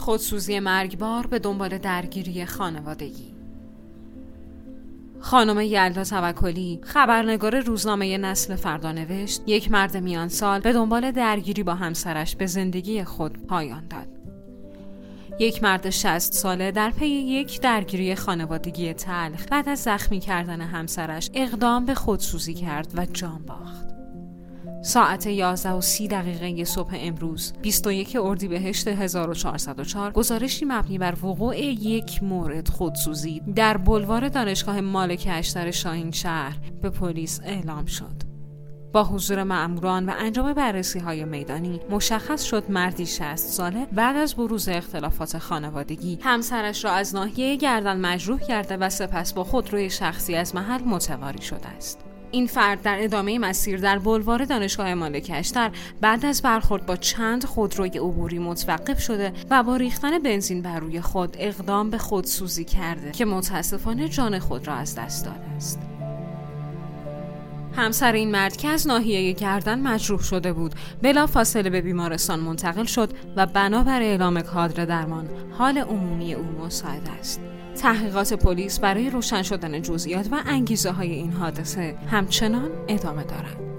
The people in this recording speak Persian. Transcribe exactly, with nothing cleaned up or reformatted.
خودسوزی مرگبار به دنبال درگیری خانوادگی. خانم یلدا توکلی، خبرنگار روزنامه نسل فردا نوشت یک مرد میان سال به دنبال درگیری با همسرش به زندگی خود پایان داد. یک مرد شصت ساله در پی یک درگیری خانوادگی تلخ بعد از زخمی کردن همسرش اقدام به خودسوزی کرد و جان باخت. ساعت یازده و سی دقیقه صبح امروز بیست و یک اردیبهشت هزار و چهارصد و چهار گزارشی مبنی بر وقوع یک مورد خودسوزی در بلوار دانشگاه مالک اشتر شاهین شهر به پلیس اعلام شد. با حضور مأموران و انجام بررسی‌های میدانی مشخص شد مردی شصت ساله بعد از بروز اختلافات خانوادگی همسرش را از ناحیه گردن مجروح کرده و سپس با خودروی شخصی از محل متواری شده است. این فرد در ادامه مسیر در بلوار دانشگاه مالک اشتر بعد از برخورد با چند خودروی عبوری متوقف شده و با ریختن بنزین بر روی خود اقدام به خودسوزی کرده که متاسفانه جان خود را از دست داده است. همسر این مرد که از ناحیه گردن مجروح شده بود بلافاصله به بیمارستان منتقل شد و بنابر اعلام کادر درمان حال عمومی او مساعد است. تحقیقات پلیس برای روشن شدن جزئیات و انگیزه های این حادثه همچنان ادامه دارد.